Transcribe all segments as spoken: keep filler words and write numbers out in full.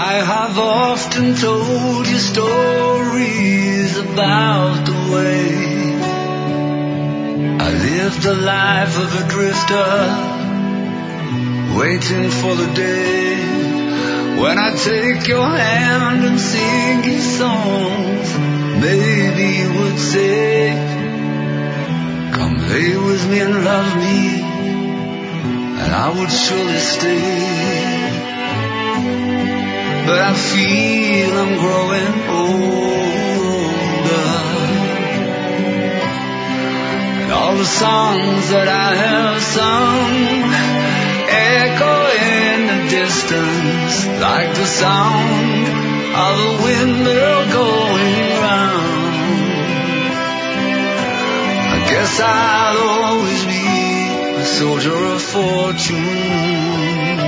I have often told you stories about the way I lived the life of a drifter, waiting for the day when I take your hand and sing you songs. Maybe you would say, come lay with me and love me, and I would surely stay. But I feel I'm growing older, and all the songs that I have sung echo in the distance like the sound of a windmill going round. I guess I'll always be a soldier of fortune.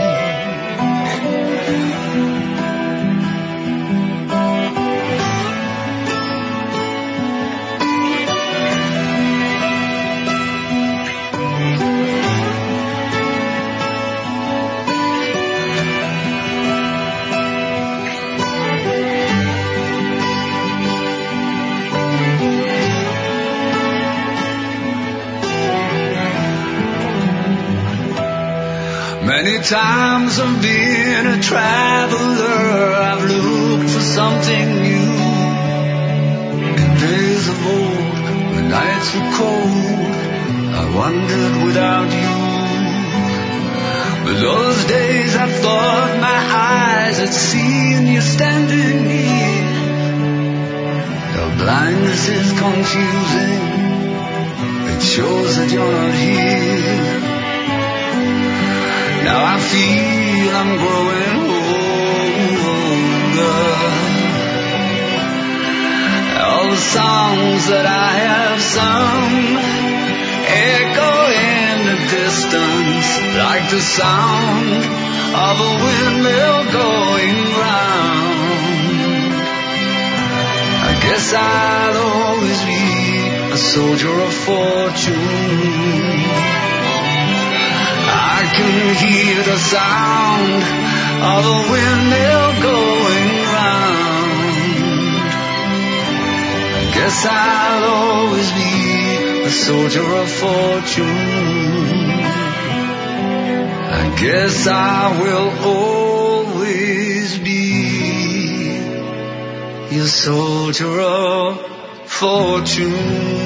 Many times I've been a traveler, I've looked for something new. In days of old, when nights were cold, I wandered without you. But those days I thought my eyes had seen you standing near. Your blindness is confusing, it shows that you're not here. Now I feel I'm growing older. All the songs that I have sung echo in the distance like the sound of a windmill going round. I guess I'll always be a soldier of fortune. I can hear the sound of a windmill going round. I guess I'll always be a soldier of fortune. I guess I will always be a soldier of fortune.